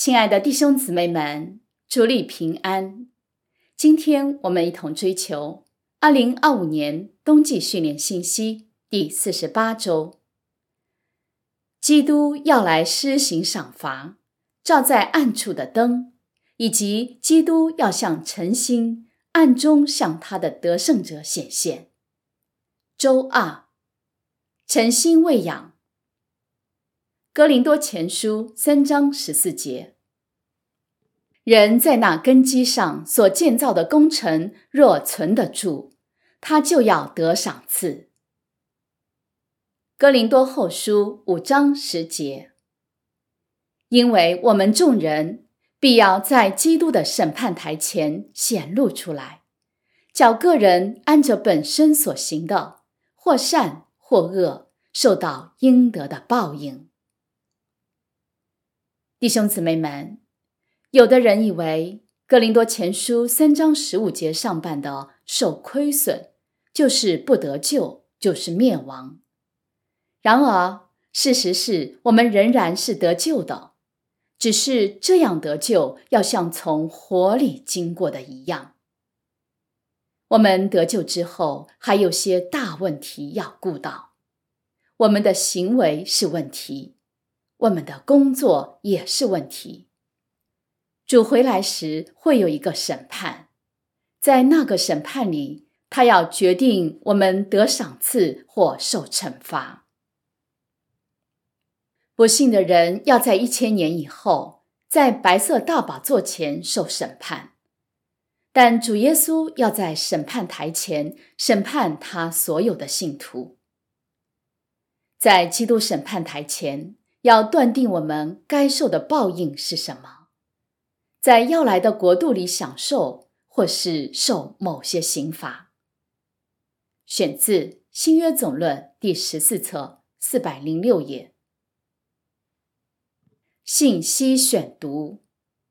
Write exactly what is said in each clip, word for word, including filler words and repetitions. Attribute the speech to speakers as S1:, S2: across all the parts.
S1: 亲爱的弟兄姊妹们，主里平安。今天我们一同追求二零二五年冬季训练信息第四十八周。基督要来施行赏罚，照在暗处的灯，以及基督要像晨星，暗中向他的得胜者显现。周二，晨星喂养。哥林多前书三章十四节，人在那根基上所建造的工程若存得住，他就要得赏赐。哥林多后书五章十节，因为我们众人必要在基督的审判台前显露出来，叫个人按着本身所行的，或善或恶，受到应得的报应。弟兄姊妹们，有的人以为哥林多前书三章十五节上半的受亏损，就是不得救，就是灭亡。然而，事实是我们仍然是得救的，只是这样得救要像从火里经过的一样。我们得救之后，还有些大问题要顾到。我们的行为是问题，我们的工作也是问题。主回来时会有一个审判，在那个审判里，他要决定我们得赏赐或受惩罚。不信的人要在一千年以后，在白色大宝座前受审判，但主耶稣要在审判台前审判他所有的信徒。在基督审判台前，要断定我们该受的报应是什么，在要来的国度里享受，或是受某些刑罚。选自新约总论第十四册四百零六页。信息选读。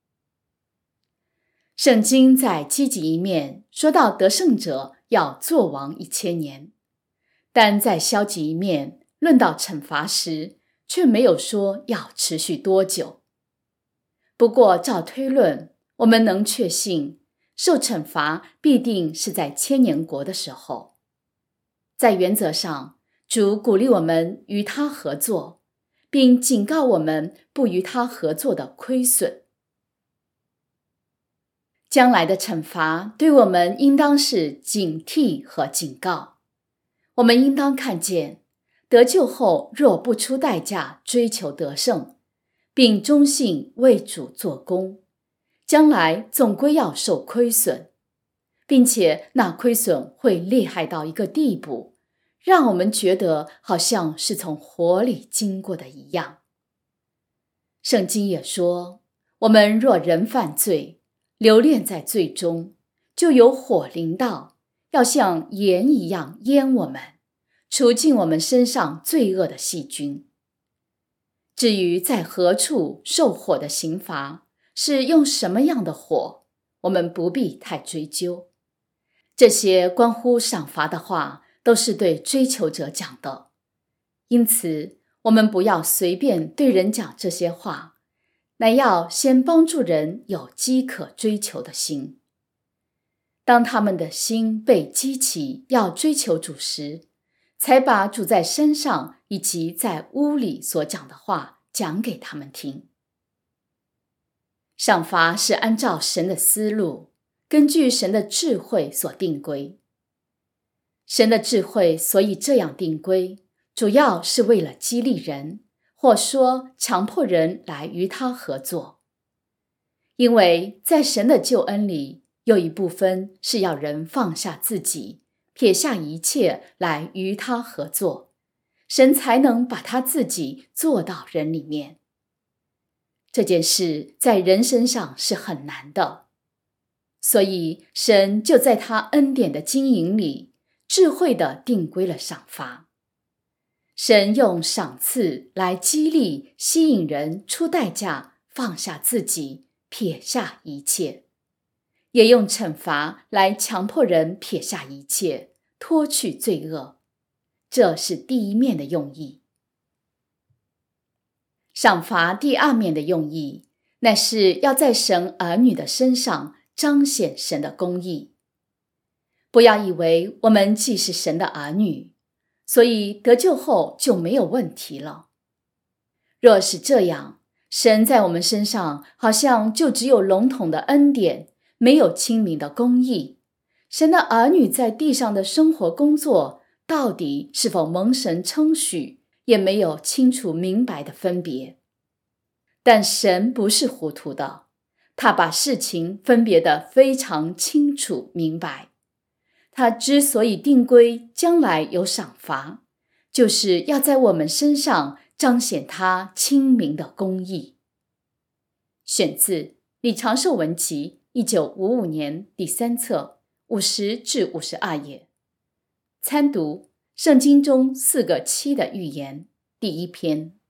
S1: 圣经在积极一面说到得胜者要作王一千年，但在消极一面论到惩罚时，却没有说要持续多久。不过照推论，我们能确信受惩罚必定是在千年国的时候。在原则上，主鼓励我们与他合作，并警告我们不与他合作的亏损。将来的惩罚对我们应当是警惕和警告。我们应当看见，得救后若不出代价追求得胜，并忠信为主做工，将来总归要受亏损，并且那亏损会厉害到一个地步，让我们觉得好像是从火里经过的一样。圣经也说，我们若人犯罪，留恋在罪中，就有火临到，要像盐一样淹我们，除尽我们身上罪恶的细菌。至于在何处受火的刑罚，是用什么样的火，我们不必太追究。这些关乎赏罚的话，都是对追求者讲的，因此我们不要随便对人讲这些话，乃要先帮助人有饥渴追求的心。当他们的心被激起要追求主时，才把主在山上以及在屋里所讲的话讲给他们听。赏罚是按照神的思路，根据神的智慧所定规。神的智慧所以这样定规，主要是为了激励人，或说强迫人来与他合作。因为在神的救恩里，有一部分是要人放下自己，撇下一切来与他合作，神才能把他自己做到人里面。这件事在人身上是很难的，所以神就在他恩典的经营里，智慧地定规了赏罚。神用赏赐来激励、吸引人出代价，放下自己，撇下一切，也用惩罚来强迫人撇下一切，脱去罪恶。这是第一面的用意。赏罚第二面的用意， 乃是要在神儿女的身上彰显神的公义。不要以为我们既是神的儿女，所以得救后就没有问题了。若是这样，神在我们身上好像就只有笼统的恩典，没有清明的公义。神的儿女在地上的生活工作，到底是否蒙神称许，也没有清楚明白的分别。但神不是糊涂的，他把事情分别得非常清楚明白。他之所以定规将来有赏罚，就是要在我们身上彰显他清明的公义。选自《李长寿文集》一九五五年第三册五十至五十二页。参读《圣经中四个七的预言》第一篇。